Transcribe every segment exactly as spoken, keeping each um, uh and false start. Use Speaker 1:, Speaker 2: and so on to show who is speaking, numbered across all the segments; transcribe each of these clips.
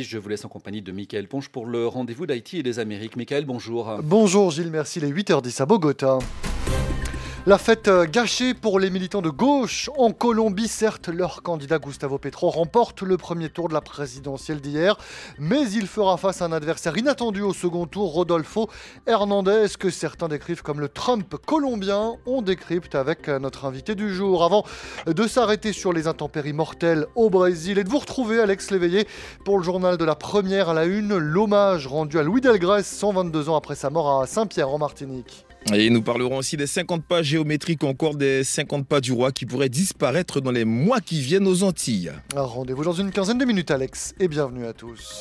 Speaker 1: Je vous laisse en compagnie de Mickaël Ponche pour le rendez-vous d'Haïti et des Amériques. Mickaël, bonjour.
Speaker 2: Bonjour Gilles, merci. Les huit heures dix à Bogota. La fête gâchée pour les militants de gauche. En Colombie, certes, leur candidat Gustavo Petro remporte le premier tour de la présidentielle d'hier, mais il fera face à un adversaire inattendu au second tour, Rodolfo Hernandez, que certains décrivent comme le Trump colombien. On décrypte avec notre invité du jour. Avant de s'arrêter sur les intempéries mortelles au Brésil et de vous retrouver, Alex Léveillé, pour le journal de la première à la une, l'hommage rendu à Louis Delgrès, cent vingt-deux ans après sa mort à Saint-Pierre en Martinique.
Speaker 3: Et nous parlerons aussi des cinquante pas géométriques, encore des cinquante pas du roi qui pourraient disparaître dans les mois qui viennent aux Antilles.
Speaker 2: Rendez-vous dans une quinzaine de minutes, Alex, et bienvenue à tous.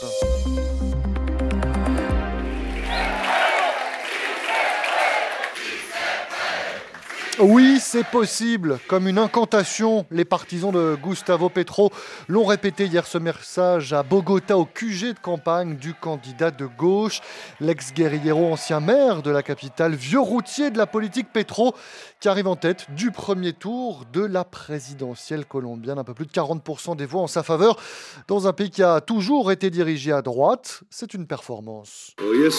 Speaker 2: Oui, c'est possible. Comme une incantation, les partisans de Gustavo Petro l'ont répété hier ce message à Bogota, au Q G de campagne du candidat de gauche. L'ex-guerriero, ancien maire de la capitale, vieux routier de la politique Petro, qui arrive en tête du premier tour de la présidentielle colombienne. Un peu plus de quarante pour cent des voix en sa faveur dans un pays qui a toujours été dirigé à droite. C'est une performance.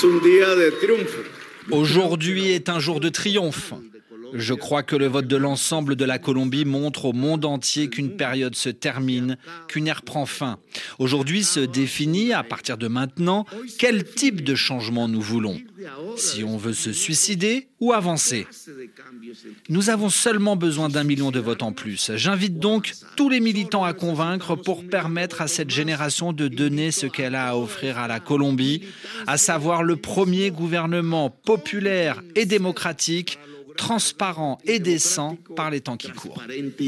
Speaker 4: Aujourd'hui est un jour de triomphe. Je crois que le vote de l'ensemble de la Colombie montre au monde entier qu'une période se termine, qu'une ère prend fin. Aujourd'hui se définit, à partir de maintenant, quel type de changement nous voulons. Si on veut se suicider ou avancer. Nous avons seulement besoin d'un million de votes en plus. J'invite donc tous les militants à convaincre pour permettre à cette génération de donner ce qu'elle a à offrir à la Colombie, à savoir le premier gouvernement populaire et démocratique, transparent et décent par les temps qui courent.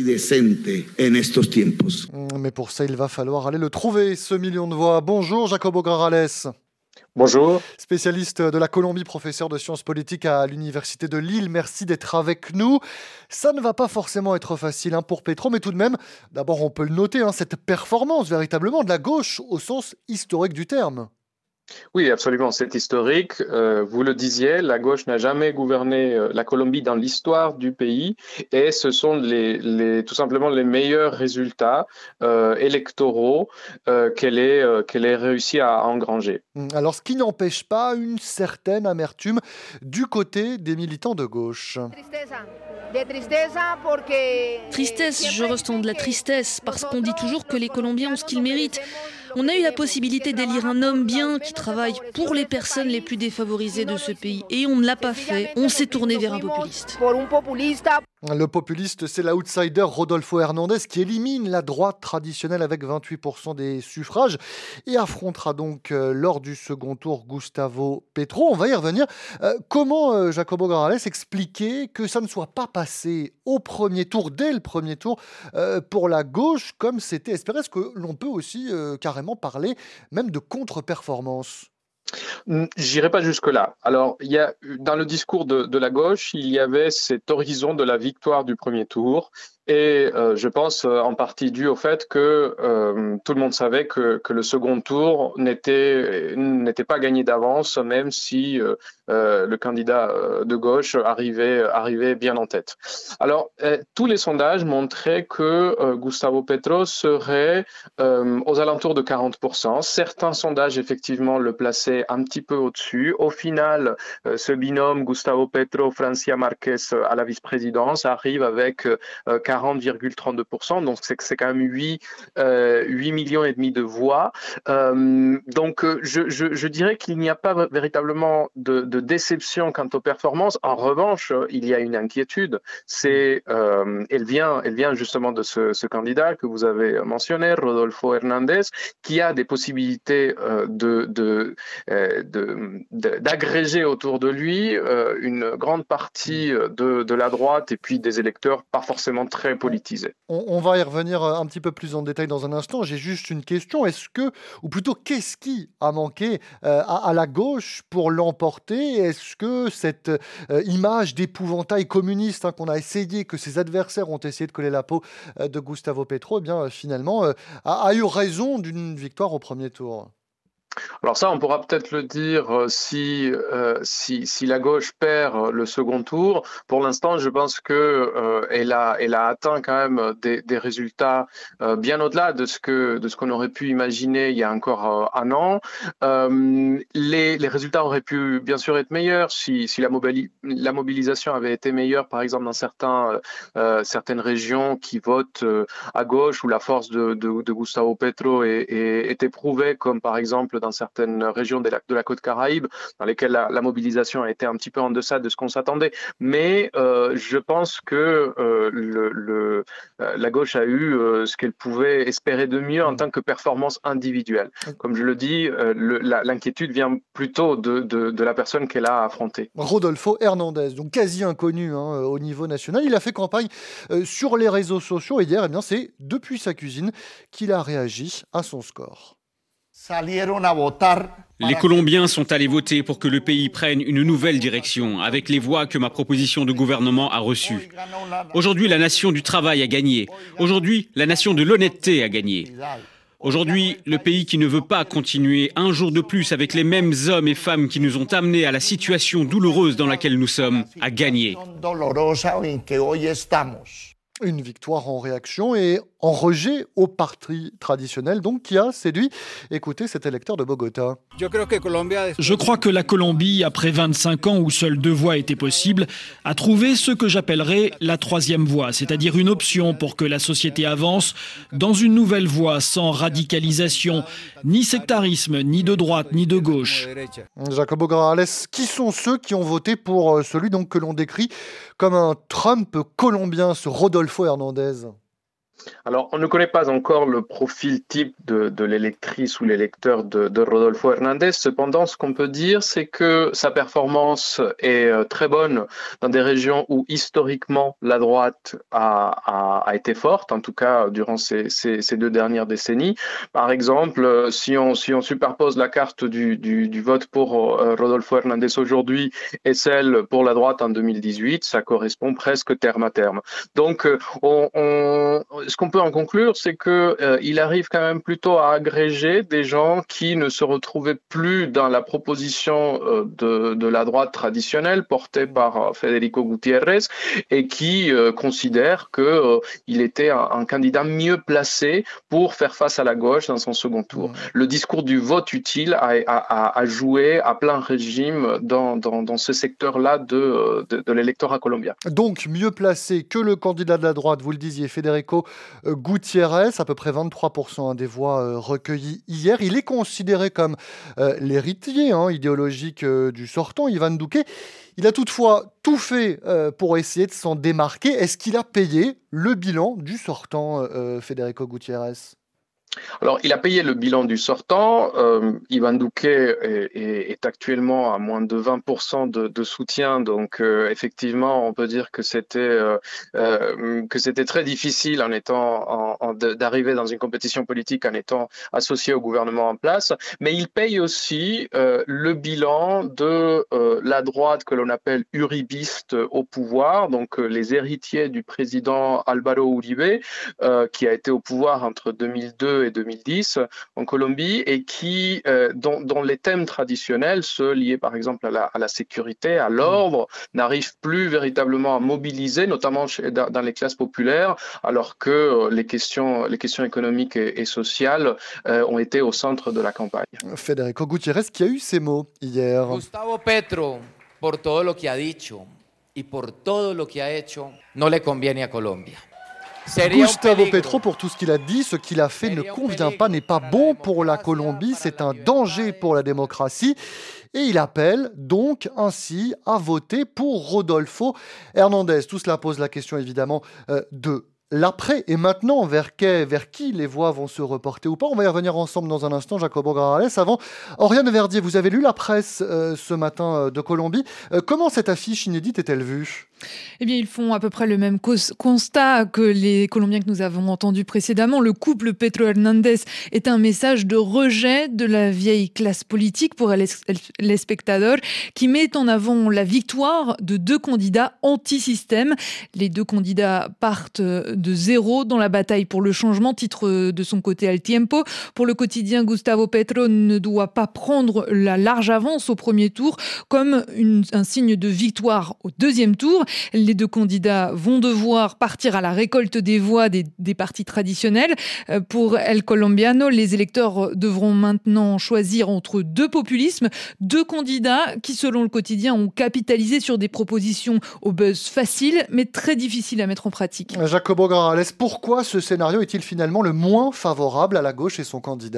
Speaker 2: Mais pour ça, il va falloir aller le trouver, ce million de voix. Bonjour Jacobo Grarales.
Speaker 5: Bonjour.
Speaker 2: Spécialiste de la Colombie, professeur de sciences politiques à l'Université de Lille. Merci d'être avec nous. Ça ne va pas forcément être facile hein, pour Petro, mais tout de même, d'abord on peut le noter, hein, cette performance véritablement de la gauche au sens historique du terme.
Speaker 5: Oui, absolument, c'est historique. Euh, vous le disiez, la gauche n'a jamais gouverné euh, la Colombie dans l'histoire du pays et ce sont les, les, tout simplement les meilleurs résultats euh, électoraux euh, qu'elle ait, euh, qu'elle ait réussi à engranger.
Speaker 2: Alors, ce qui n'empêche pas une certaine amertume du côté des militants de gauche.
Speaker 6: Tristesse, je ressens de la tristesse parce qu'on dit toujours que les Colombiens ont ce qu'ils méritent. On a eu la possibilité d'élire un homme bien qui travaille pour les personnes les plus défavorisées de ce pays et on ne l'a pas fait, on s'est tourné vers un populiste.
Speaker 2: Le populiste, c'est l'outsider Rodolfo Hernandez qui élimine la droite traditionnelle avec vingt-huit pour cent des suffrages et affrontera donc euh, lors du second tour Gustavo Petro. On va y revenir. Euh, comment euh, Jacobo Grarales expliquer que ça ne soit pas passé au premier tour, dès le premier tour, euh, pour la gauche comme c'était espéré? Est-ce que l'on peut aussi euh, carrément parler même de contre-performance?
Speaker 5: J'irai pas jusque-là. Alors, il y a, dans le discours de, de la gauche, il y avait cet horizon de la victoire du premier tour. Et euh, je pense euh, en partie dû au fait que euh, tout le monde savait que, que le second tour n'était n'était pas gagné d'avance, même si euh, euh, le candidat de gauche arrivait arrivait bien en tête. Alors euh, tous les sondages montraient que euh, Gustavo Petro serait euh, aux alentours de quarante pour cent. Certains sondages effectivement le plaçaient un petit peu au-dessus. Au final, euh, ce binôme Gustavo Petro, Francia Marquez à la vice-présidence arrive avec euh, quarante virgule trente-deux pour cent, donc c'est, c'est quand même huit, euh, huit millions et demi de voix. Euh, donc je, je, je dirais qu'il n'y a pas véritablement de, de déception quant aux performances. En revanche, il y a une inquiétude. C'est, euh, elle vient, elle vient justement de ce, ce candidat que vous avez mentionné, Rodolfo Hernandez, qui a des possibilités euh, de, de, euh, de, de, d'agréger autour de lui euh, une grande partie de, de la droite et puis des électeurs pas forcément très politisé.
Speaker 2: On, on va y revenir un petit peu plus en détail dans un instant. J'ai juste une question. Est-ce que, ou plutôt, qu'est-ce qui a manqué euh, à, à la gauche pour l'emporter? Est-ce que cette euh, image d'épouvantail communiste hein, qu'on a essayé, que ses adversaires ont essayé de coller la peau euh, de Gustavo Petro, eh bien, euh, finalement, euh, a, a eu raison d'une victoire au premier tour?
Speaker 5: Alors ça, on pourra peut-être le dire euh, si, euh, si, si la gauche perd le second tour. Pour l'instant, je pense que euh, elle a, elle a atteint quand même des, des résultats euh, bien au-delà de ce que, de ce qu'on aurait pu imaginer il y a encore euh, un an. Euh, les, les résultats auraient pu bien sûr être meilleurs si, si la, mobili- la mobilisation avait été meilleure, par exemple dans certains, euh, certaines régions qui votent euh, à gauche, où la force de, de, de Gustavo Petro est, est, est éprouvée, comme par exemple dans certaines régions de la, de la côte Caraïbe, dans lesquelles la, la mobilisation a été un petit peu en deçà de ce qu'on s'attendait. Mais euh, je pense que euh, le, le, euh, la gauche a eu euh, ce qu'elle pouvait espérer de mieux en tant que performance individuelle. Comme je le dis, euh, le, la, l'inquiétude vient plutôt de, de, de la personne qu'elle a affrontée.
Speaker 2: Rodolfo Hernandez, donc quasi inconnu hein, au niveau national, il a fait campagne euh, sur les réseaux sociaux et hier, eh bien, c'est depuis sa cuisine qu'il a réagi à son score.
Speaker 7: Les Colombiens sont allés voter pour que le pays prenne une nouvelle direction, avec les voix que ma proposition de gouvernement a reçues. Aujourd'hui, la nation du travail a gagné. Aujourd'hui, la nation de l'honnêteté a gagné. Aujourd'hui, le pays qui ne veut pas continuer un jour de plus avec les mêmes hommes et femmes qui nous ont amenés à la situation douloureuse dans laquelle nous sommes, a gagné.
Speaker 2: Une victoire en réaction et en rejet au parti traditionnel, donc qui a séduit. Écoutez cet électeur de Bogota.
Speaker 8: Je crois que la Colombie, après vingt-cinq ans où seules deux voies étaient possibles, a trouvé ce que j'appellerais la troisième voie, c'est-à-dire une option pour que la société avance dans une nouvelle voie sans radicalisation, ni sectarisme, ni de droite, ni de gauche.
Speaker 2: Jacobo Grajales, qui sont ceux qui ont voté pour celui donc que l'on décrit comme un Trump colombien, ce Rodolfo Hernandez?
Speaker 5: Alors, on ne connaît pas encore le profil type de, de l'électrice ou l'électeur de, de Rodolfo Hernandez. Cependant, ce qu'on peut dire, c'est que sa performance est très bonne dans des régions où historiquement la droite a, a, a été forte, en tout cas durant ces, ces, ces deux dernières décennies. Par exemple, si on, si on superpose la carte du, du, du vote pour Rodolfo Hernandez aujourd'hui et celle pour la droite en deux mille dix-huit, ça correspond presque terme à terme. Donc, on, on ce qu'on peut en conclure, c'est que euh, il arrive quand même plutôt à agréger des gens qui ne se retrouvaient plus dans la proposition euh, de, de la droite traditionnelle portée par euh, Federico Gutiérrez et qui euh, considèrent que euh, il était un, un candidat mieux placé pour faire face à la gauche dans son second tour. Mmh. Le discours du vote utile a, a, a joué à plein régime dans, dans, dans ce secteur-là de, de, de l'électorat colombien.
Speaker 2: Donc mieux placé que le candidat de la droite, vous le disiez, Federico Gutiérrez, à peu près vingt-trois pour cent des voix euh, recueillies hier. Il est considéré comme euh, l'héritier hein, idéologique euh, du sortant, Iván Duque. Il a toutefois tout fait euh, pour essayer de s'en démarquer. Est-ce qu'il a payé le bilan du sortant, euh, Federico Gutiérrez ?
Speaker 5: Alors, il a payé le bilan du sortant. Euh, Iván Duque est, est, est actuellement à moins de vingt pour cent de, de soutien. Donc, euh, effectivement, on peut dire que c'était euh, euh, que c'était très difficile en étant en, en, d'arriver dans une compétition politique en étant associé au gouvernement en place. Mais il paye aussi euh, le bilan de euh, la droite que l'on appelle uribiste au pouvoir, donc euh, les héritiers du président Álvaro Uribe, euh, qui a été au pouvoir entre deux mille deux et deux mille dix en Colombie et qui, euh, dont, dont les thèmes traditionnels, ceux liés par exemple à la, à la sécurité, à l'ordre, mmh. n'arrivent plus véritablement à mobiliser, notamment chez, dans, dans les classes populaires, alors que euh, les questions, les questions économiques et, et sociales euh, ont été au centre de la campagne.
Speaker 2: Federico Gutiérrez qui a eu ces mots hier.
Speaker 9: Gustavo Petro, por todo lo que ha dicho y por todo lo que ha hecho, no le conviene a Colombia.
Speaker 2: Gustavo Petro, pour tout ce qu'il a dit, ce qu'il a fait ne convient pas, n'est pas bon pour la Colombie, c'est un danger pour la démocratie. Et il appelle donc ainsi à voter pour Rodolfo Hernandez. Tout cela pose la question évidemment euh, de l'après et maintenant, vers, quai, vers qui les voix vont se reporter ou pas. On va y revenir ensemble dans un instant, Jacobo Grajales. Avant, Oriane Verdier, vous avez lu la presse euh, ce matin euh, de Colombie. Euh, comment cette affiche inédite est-elle vue ?
Speaker 10: Eh bien, ils font à peu près le même cos- constat que les Colombiens que nous avons entendus précédemment. Le couple Petro-Hernandez est un message de rejet de la vieille classe politique pour El, El Espectador, qui met en avant la victoire de deux candidats anti-système. Les deux candidats partent de zéro dans la bataille pour le changement, titre de son côté El Tiempo. Pour le quotidien, Gustavo Petro ne doit pas prendre la large avance au premier tour comme une, un signe de victoire au deuxième tour. Les deux candidats vont devoir partir à la récolte des voix des, des partis traditionnels. Pour El Colombiano, les électeurs devront maintenant choisir entre deux populismes, deux candidats qui, selon le quotidien, ont capitalisé sur des propositions au buzz facile, mais très difficile à mettre en pratique.
Speaker 2: Jacobo Grajales, pourquoi ce scénario est-il finalement le moins favorable à la gauche et son candidat ?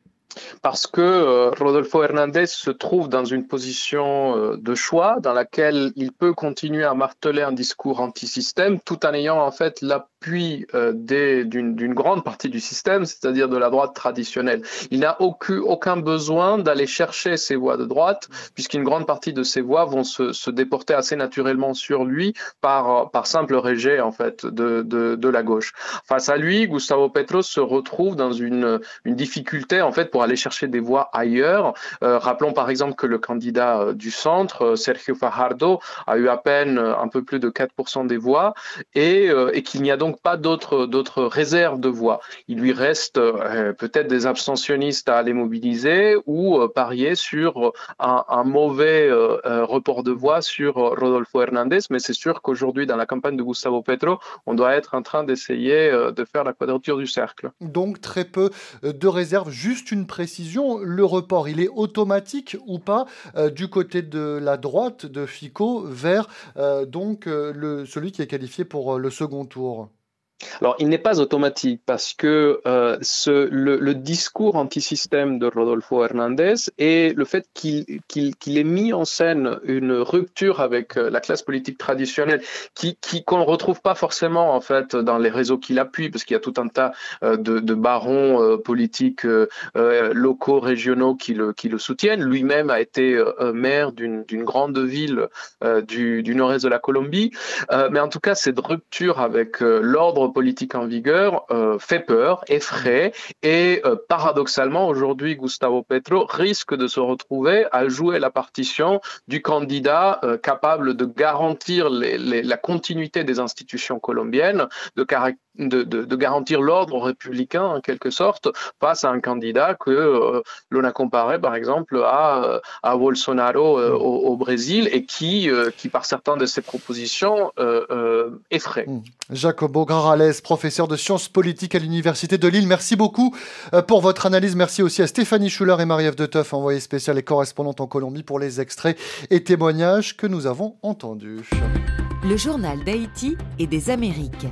Speaker 5: Parce que euh, Rodolfo Hernández se trouve dans une position euh, de choix dans laquelle il peut continuer à marteler un discours anti-système tout en ayant en fait l'appui euh, des, d'une, d'une grande partie du système, c'est-à-dire de la droite traditionnelle. Il n'a aucun, aucun besoin d'aller chercher ces voix de droite, puisqu'une grande partie de ces voix vont se, se déporter assez naturellement sur lui par, par simple rejet en fait de, de, de la gauche. Face à lui, Gustavo Petro se retrouve dans une, une difficulté en fait pour aller chercher des voix ailleurs. Euh, rappelons par exemple que le candidat euh, du centre, euh, Sergio Fajardo, a eu à peine euh, un peu plus de quatre pour cent des voix et, euh, et qu'il n'y a donc pas d'autres, d'autres réserves de voix. Il lui reste euh, peut-être des abstentionnistes à aller mobiliser ou euh, parier sur un, un mauvais euh, euh, report de voix sur euh, Rodolfo Hernández, mais c'est sûr qu'aujourd'hui dans la campagne de Gustavo Petro, on doit être en train d'essayer euh, de faire la quadrature du cercle.
Speaker 2: Donc très peu de réserves, juste une précision, le report, il est automatique ou pas euh, du côté de la droite de Fico vers euh, donc euh, le, celui qui est qualifié pour euh, le second tour?
Speaker 5: Alors, il n'est pas automatique parce que euh, ce, le, le discours anti-système de Rodolfo Hernández et le fait qu'il, qu'il, qu'il ait mis en scène une rupture avec la classe politique traditionnelle qui, qui, qu'on ne retrouve pas forcément en fait dans les réseaux qui l'appuient parce qu'il y a tout un tas euh, de, de barons euh, politiques euh, locaux, régionaux qui le, qui le soutiennent. Lui-même a été euh, maire d'une, d'une grande ville euh, du, du nord-est de la Colombie. Euh, mais en tout cas, cette rupture avec euh, l'ordre politique en vigueur euh, fait peur, effraie et euh, paradoxalement aujourd'hui Gustavo Petro risque de se retrouver à jouer la partition du candidat euh, capable de garantir les, les, la continuité des institutions colombiennes, de, de, de, de garantir l'ordre républicain en quelque sorte face à un candidat que euh, l'on a comparé par exemple à, à Bolsonaro euh, au, au Brésil et qui, euh, qui par certaines de ses propositions euh, euh, effraie.
Speaker 2: Jacobo Grajales, professeur de sciences politiques à l'Université de Lille. Merci beaucoup pour votre analyse. Merci aussi à Stéphanie Schuller et Marie-Ève de Teuf, envoyée spéciale et correspondante en Colombie, pour les extraits et témoignages que nous avons entendus.
Speaker 11: Le journal d'Haïti et des Amériques.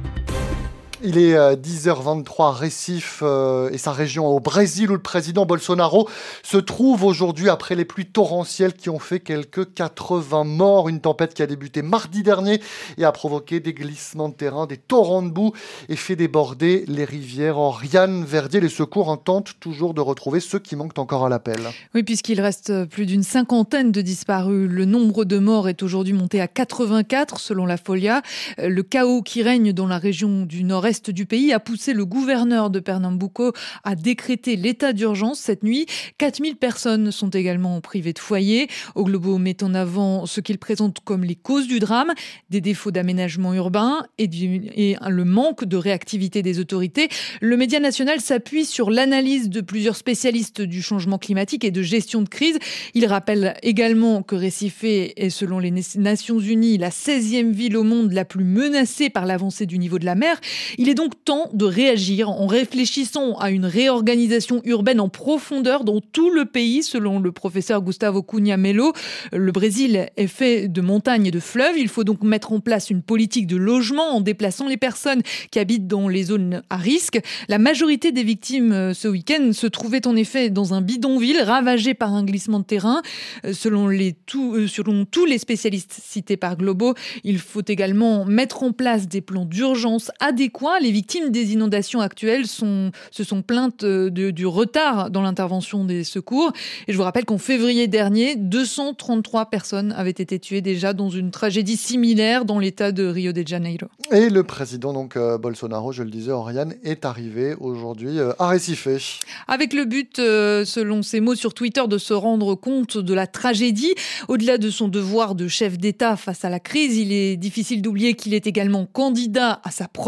Speaker 2: Il est dix heures vingt-trois, Recife euh, et sa région au Brésil où le président Bolsonaro se trouve aujourd'hui après les pluies torrentielles qui ont fait quelques quatre-vingts morts. Une tempête qui a débuté mardi dernier et a provoqué des glissements de terrain, des torrents de boue et fait déborder les rivières. Oriane Verdier, les secours tentent toujours de retrouver ceux qui manquent encore à l'appel.
Speaker 10: Oui, puisqu'il reste plus d'une cinquantaine de disparus. Le nombre de morts est aujourd'hui monté à quatre-vingt-quatre selon la Folia. Le chaos qui règne dans la région du nord-est du pays a poussé le gouverneur de Pernambuco à décréter l'état d'urgence cette nuit. quatre mille personnes sont également privées de foyer. O Globo met en avant ce qu'il présente comme les causes du drame, des défauts d'aménagement urbain et, du, et le manque de réactivité des autorités. Le média national s'appuie sur l'analyse de plusieurs spécialistes du changement climatique et de gestion de crise. Il rappelle également que Recife est, selon les Nations Unies, la seizième ville au monde la plus menacée par l'avancée du niveau de la mer. Il est donc temps de réagir en réfléchissant à une réorganisation urbaine en profondeur dans tout le pays, selon le professeur Gustavo Cunha Melo. Le Brésil est fait de montagnes et de fleuves. Il faut donc mettre en place une politique de logement en déplaçant les personnes qui habitent dans les zones à risque. La majorité des victimes ce week-end se trouvaient en effet dans un bidonville ravagé par un glissement de terrain. Selon, les tout, selon tous les spécialistes cités par Globo, il faut également mettre en place des plans d'urgence adéquats. Les victimes des inondations actuelles sont, se sont plaintes de, du retard dans l'intervention des secours. Et je vous rappelle qu'en février dernier, deux cent trente-trois personnes avaient été tuées déjà dans une tragédie similaire dans l'état de Rio de Janeiro.
Speaker 2: Et le président donc euh, Bolsonaro, je le disais, Oriane, est arrivé aujourd'hui euh, à Recife.
Speaker 10: Avec le but, euh, selon ses mots sur Twitter, de se rendre compte de la tragédie. Au-delà de son devoir de chef d'État face à la crise, il est difficile d'oublier qu'il est également candidat à sa propre réélection.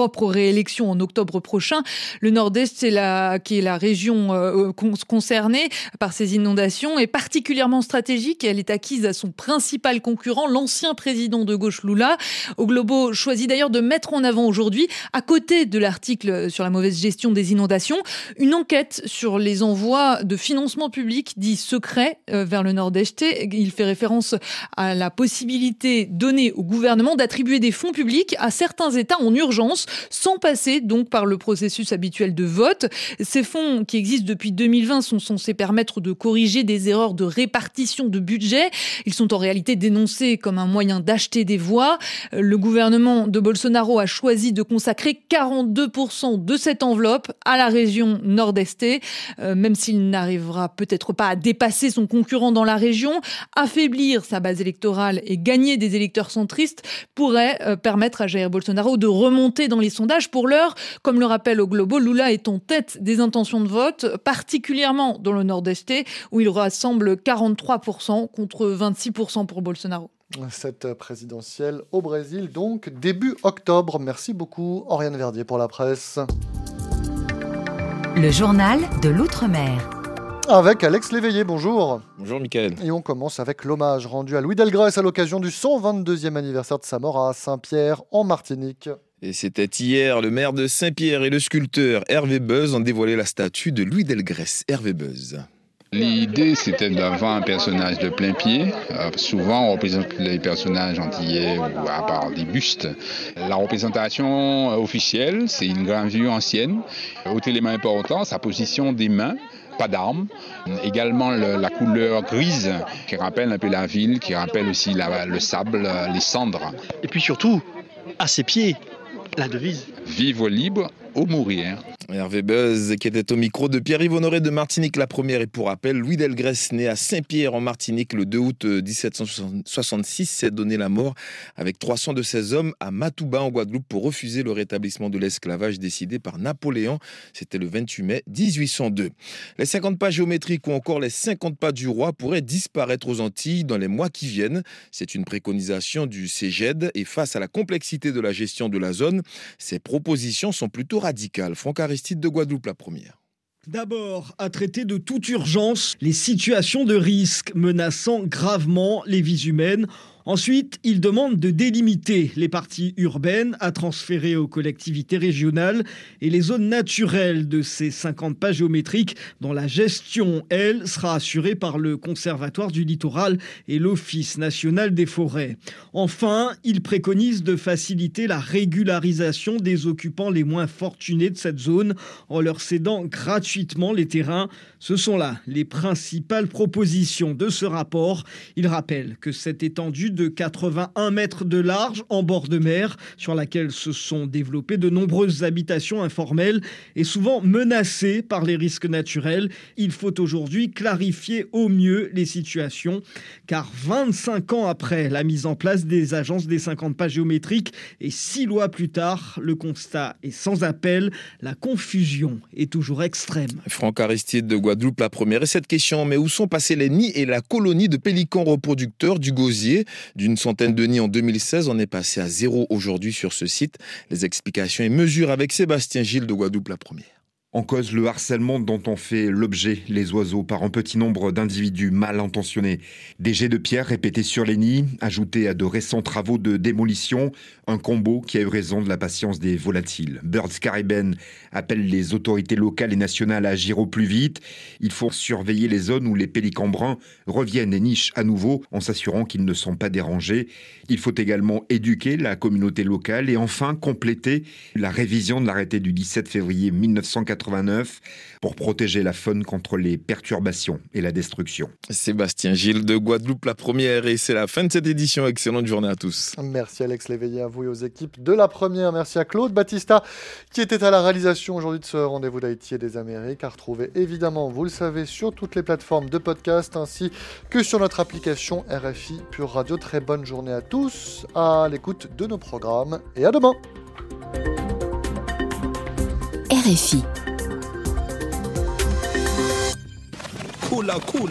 Speaker 10: réélection en octobre prochain. Le Nord-Est, c'est la, qui est la région euh, concernée par ces inondations, est particulièrement stratégique et elle est acquise à son principal concurrent, l'ancien président de gauche Lula. O Globo choisit d'ailleurs de mettre en avant aujourd'hui, à côté de l'article sur la mauvaise gestion des inondations, une enquête sur les envois de financement public dits secrets euh, vers le Nord-Est. Il fait référence à la possibilité donnée au gouvernement d'attribuer des fonds publics à certains États en urgence, sans passer donc par le processus habituel de vote. Ces fonds qui existent depuis deux mille vingt sont censés permettre de corriger des erreurs de répartition de budget. Ils sont en réalité dénoncés comme un moyen d'acheter des voix. Le gouvernement de Bolsonaro a choisi de consacrer quarante-deux pour cent de cette enveloppe à la région Nord-Est, euh, même s'il n'arrivera peut-être pas à dépasser son concurrent dans la région. Affaiblir sa base électorale et gagner des électeurs centristes pourrait euh, permettre à Jair Bolsonaro de remonter dans les sondages. Pour l'heure, comme le rappelle O Globo, Lula est en tête des intentions de vote, particulièrement dans le Nord-Est, où il rassemble quarante-trois pour cent contre vingt-six pour cent pour Bolsonaro.
Speaker 2: Cette présidentielle au Brésil, donc début octobre. Merci beaucoup, Oriane Verdier, pour la presse.
Speaker 11: Le journal de l'Outre-mer.
Speaker 2: Avec Alex Léveillé, bonjour.
Speaker 3: Bonjour Mickaël.
Speaker 2: Et on commence avec l'hommage rendu à Louis Delgrès à l'occasion du cent vingt-deuxième anniversaire de sa mort à Saint-Pierre, en Martinique.
Speaker 3: Et c'était hier, le maire de Saint-Pierre et le sculpteur Hervé Beuz ont dévoilé la statue de Louis Delgrès. Hervé Beuz.
Speaker 12: L'idée, c'était d'avoir un personnage de plein pied. Euh, souvent, on représente les personnages antillais ou à part des bustes. La représentation officielle, c'est une gravure ancienne. Autre élément important, sa position des mains. Pas d'armes. Également le, la couleur grise qui rappelle un peu la ville, qui rappelle aussi la, le sable, les cendres.
Speaker 13: Et puis surtout, à ses pieds, la devise.
Speaker 12: Vivre libre ou mourir.
Speaker 3: Hervé Beuz, qui était au micro de Pierre-Yves Honoré de Martinique la première. Et pour rappel, Louis Delgrès, né à Saint-Pierre en Martinique le deux août dix-sept cent soixante-six, s'est donné la mort avec trois cents de ses hommes à Matouba en Guadeloupe pour refuser le rétablissement de l'esclavage décidé par Napoléon. C'était le vingt-huit mai dix-huit cent deux. Les cinquante pas géométriques ou encore les cinquante pas du roi pourraient disparaître aux Antilles dans les mois qui viennent. C'est une préconisation du C G E D et face à la complexité de la gestion de la zone, ces propositions sont plutôt radicales. Franck Aristide de Guadeloupe la première.
Speaker 8: D'abord, à traiter de toute urgence les situations de risque menaçant gravement les vies humaines. Ensuite, il demande de délimiter les parties urbaines à transférer aux collectivités régionales et les zones naturelles de ces cinquante pas géométriques dont la gestion, elle, sera assurée par le Conservatoire du littoral et l'Office national des forêts. Enfin, il préconise de faciliter la régularisation des occupants les moins fortunés de cette zone en leur cédant gratuitement les terrains. Ce sont là les principales propositions de ce rapport. Il rappelle que cette étendue de quatre-vingt-un mètres de large en bord de mer, sur laquelle se sont développées de nombreuses habitations informelles et souvent menacées par les risques naturels. Il faut aujourd'hui clarifier au mieux les situations, car vingt-cinq ans après la mise en place des agences des cinquante pas géométriques et six lois plus tard, le constat est sans appel, la confusion est toujours extrême.
Speaker 3: Franck Aristide de Guadeloupe la première. Et cette question, mais où sont passés les nids et la colonie de pélicans reproducteurs du gosier ? D'une centaine de nids en deux mille seize, on est passé à zéro aujourd'hui sur ce site. Les explications et mesures avec Sébastien Gilles de Guadeloupe la première.
Speaker 14: En cause, le harcèlement dont ont fait l'objet les oiseaux par un petit nombre d'individus mal intentionnés. Des jets de pierre répétés sur les nids, ajoutés à de récents travaux de démolition, un combo qui a eu raison de la patience des volatiles. Birds Caribbean appelle les autorités locales et nationales à agir au plus vite. Il faut surveiller les zones où les pélicans bruns reviennent et nichent à nouveau en s'assurant qu'ils ne sont pas dérangés. Il faut également éduquer la communauté locale et enfin compléter la révision de l'arrêté du dix-sept février mille neuf cent quatre-vingt-neuf pour protéger la faune contre les perturbations et la destruction.
Speaker 3: Sébastien Gilles de Guadeloupe la première, et c'est la fin de cette édition. Excellente journée à tous.
Speaker 2: Merci Alex Léveillé, à vous et aux équipes de la première. Merci à Claude Battista qui était à la réalisation aujourd'hui de ce rendez-vous d'Haïti et des Amériques, à retrouver évidemment, vous le savez, sur toutes les plateformes de podcast ainsi que sur notre application R F I Pure Radio. Très bonne journée à tous, à l'écoute de nos programmes et à demain.
Speaker 11: R F I.
Speaker 3: Cool, cool.